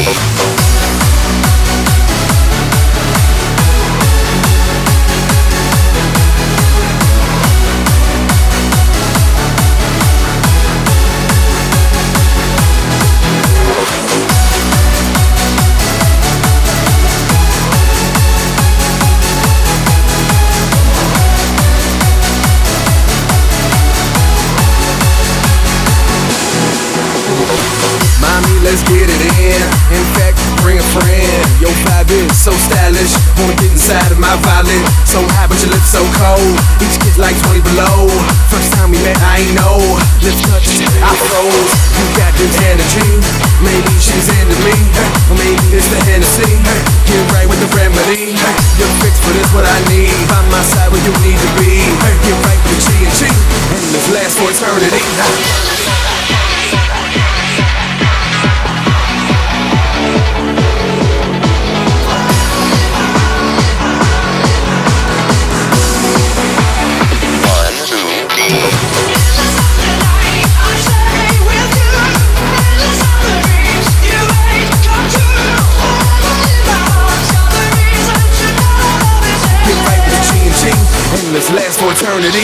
Let's get it in. In fact, bring a friend. Your vibe is so stylish. Wanna get inside of my violet. So high, but your lips so cold. Each kid's like 20 below. First time we met, I ain't know. Lips touched, I froze. You got this energy. Maybe she's into me, or maybe it's the Hennessy. Get right with the remedy. You're fixed for this, what I need. By my side where you need to be. Get right with the G&G, and this lasts for eternity. Let's last for eternity.